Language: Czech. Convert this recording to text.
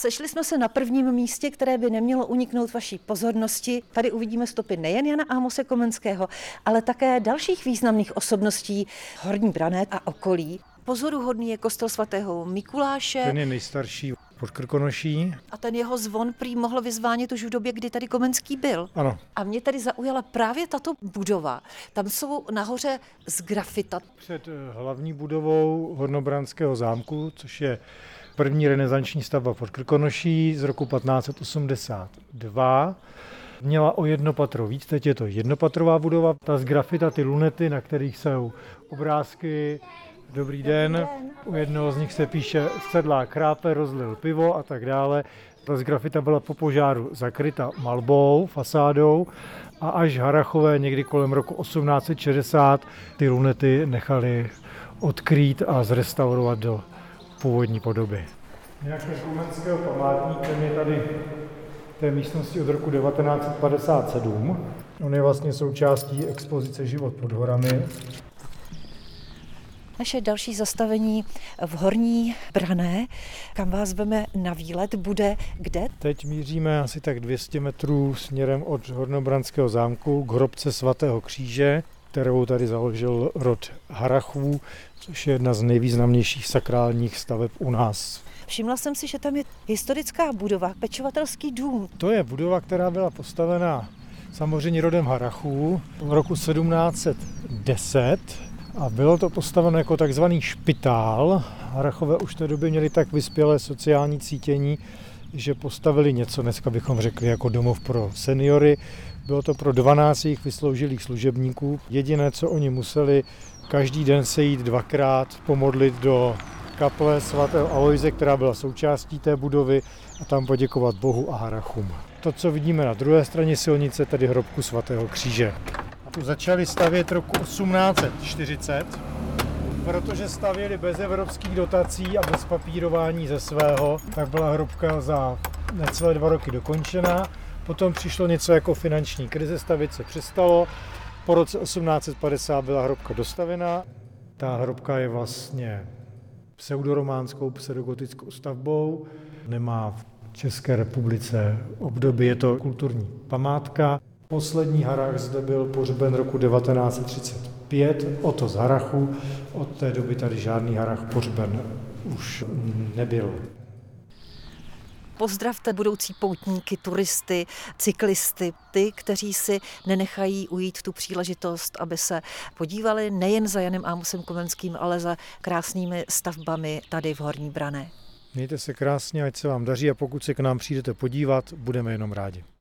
sešli jsme se na prvním místě, které by nemělo uniknout vaší pozornosti. Tady uvidíme stopy nejen Jana Amose Komenského, ale také dalších významných osobností Horní Branné a okolí. Pozoruhodný je kostel svatého Mikuláše. Ten je nejstarší pod Krkonoší. A ten jeho zvon prý mohl vyzvánit už v době, kdy tady Komenský byl. Ano. A mě tady zaujala právě tato budova. Tam jsou nahoře z grafita. Před hlavní budovou Hornobranského zámku, což je první renesanční stavba pod Krkonoší z roku 1582. Měla o jedno patro víc, teď je to jednopatrová budova. Ta z grafita, ty lunety, na kterých jsou obrázky. Dobrý den. U jednoho z nich se píše sedlák chrápe, rozlil pivo a tak dále. Ta z grafita byla po požáru zakryta malbou, fasádou a až Harrachové někdy kolem roku 1860 ty lunety nechali odkrýt a zrestaurovat do původní podoby. Nějaký Komenského památník, ten je tady v té místnosti od roku 1957. On je vlastně součástí expozice Život pod horami. Naše další zastavení v Horní Branné, kam vás veme na výlet, bude kde? Teď míříme asi tak 200 metrů směrem od Hornobranského zámku k hrobce svatého Kříže, kterou tady založil rod Harrachů, což je jedna z nejvýznamnějších sakrálních staveb u nás. Všimla jsem si, že tam je historická budova, pečovatelský dům. To je budova, která byla postavena samozřejmě rodem Harrachů v roku 1710 a bylo to postaveno jako takzvaný špitál. Harrachové už v té době měli tak vyspělé sociální cítění, že postavili něco, dneska bychom řekli, jako domov pro seniory. Bylo to pro 12 jejich vysloužilých služebníků. Jediné, co oni museli, každý den se jít dvakrát pomodlit do kaple svatého Alojze, která byla součástí té budovy, a tam poděkovat Bohu a Harrachům. To, co vidíme na druhé straně silnice, tedy hrobku svatého Kříže. Tu začali stavět roku 1840, protože stavěli bez evropských dotací a bez papírování ze svého, tak byla hrobka za necelé 2 roky dokončena. Potom přišlo něco jako finanční krize, stavět se přestalo. Po roce 1850 byla hrobka dostavěna. Ta hrobka je vlastně pseudorománskou, pseudogotickou stavbou. Nemá v České republice období, je to kulturní památka. Poslední Harrach zde byl pohřben roku 1935, Otto z Harrachů. Od té doby tady žádný Harrach pohřben už nebyl. Pozdravte budoucí poutníky, turisty, cyklisty, ty, kteří si nenechají ujít tu příležitost, aby se podívali nejen za Janem Amosem Komenským, ale za krásnými stavbami tady v Horní Branné. Mějte se krásně, ať se vám daří a pokud se k nám přijdete podívat, budeme jenom rádi.